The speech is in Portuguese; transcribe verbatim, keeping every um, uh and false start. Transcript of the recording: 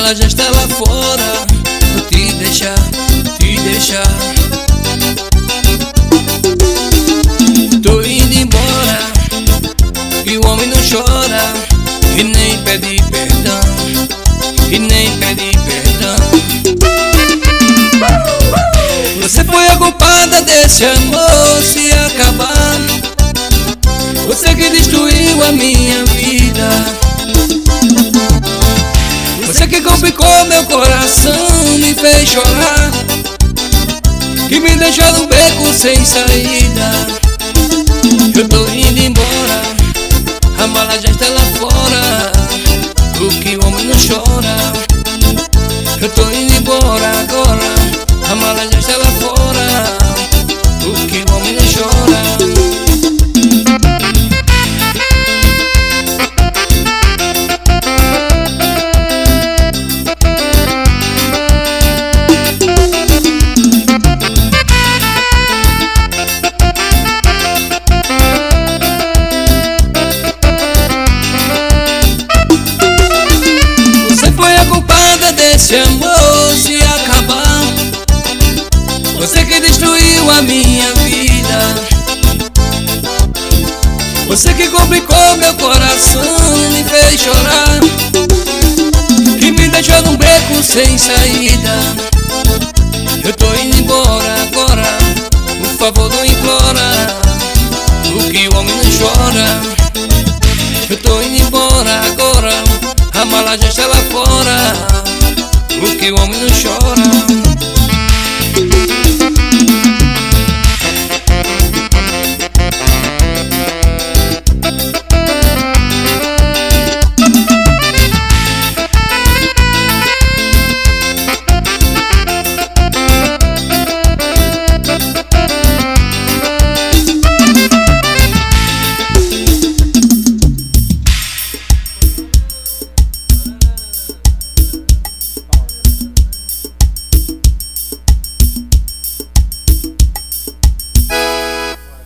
mala já está lá fora. Vou te deixar, te deixar. Tô indo embora, e o homem não chora, e nem pede perdão, e nem pede perdão. Você foi a culpada desse amor se acabar. Você que destruiu a minha vida. Você que complicou meu coração, me fez chorar, que me deixou num beco sem saída. Eu tô indo embora, a mala já está lá fora. O que o homem não chora. Eu tô indo embora agora, a mala já está lá fora. O que o homem não chora. Desse amor se acabar. Você que destruiu a minha vida. Você que complicou meu coração, me fez chorar, que me deixou num beco sem saída. Eu tô indo embora agora, por favor não implora, o que o homem não chora. Eu tô indo embora agora, a mala já está lá fora. O que o homem não chora.